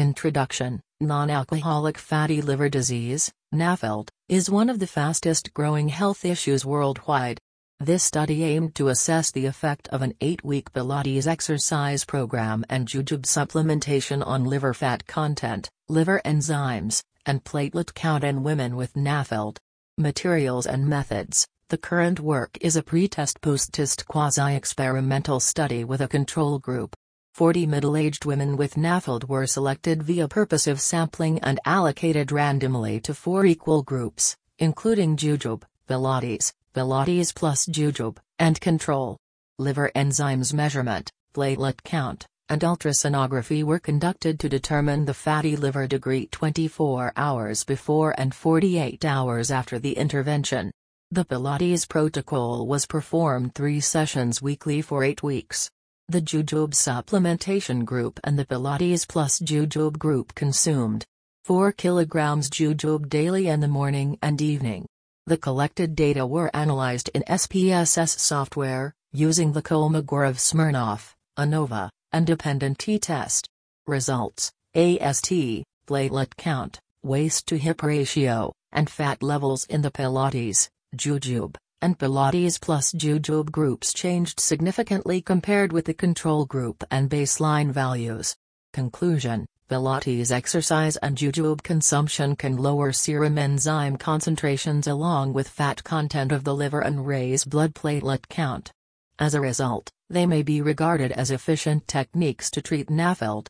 Introduction: Non-alcoholic fatty liver disease, NAFLD, is one of the fastest-growing health issues worldwide. This study aimed to assess the effect of an 8-week Pilates exercise program and jujube supplementation on liver fat content, liver enzymes, and platelet count in women with NAFLD. Materials and methods: the current work is a pre-test post-test quasi-experimental study with a control group. 40 middle-aged women with NAFLD were selected via purposive sampling and allocated randomly to 4 equal groups, including jujube, Pilates, Pilates plus jujube, and control. Liver enzymes measurement, platelet count, and ultrasonography were conducted to determine the fatty liver degree 24 hours before and 48 hours after the intervention. The Pilates protocol was performed 3 sessions weekly for 8 weeks. The jujube supplementation group and the Pilates plus jujube group consumed 4 kilograms jujube daily in the morning and evening. The collected data were analyzed in SPSS software, using the Kolmogorov-Smirnov, ANOVA, and dependent t-test. Results: AST, platelet count, waist-to-hip ratio, and fat levels in the Pilates, jujube, and Pilates plus jujube groups changed significantly compared with the control group and baseline values. Conclusion: Pilates exercise and jujube consumption can lower serum enzyme concentrations along with fat content of the liver and raise blood platelet count. As a result, they may be regarded as efficient techniques to treat NAFLD.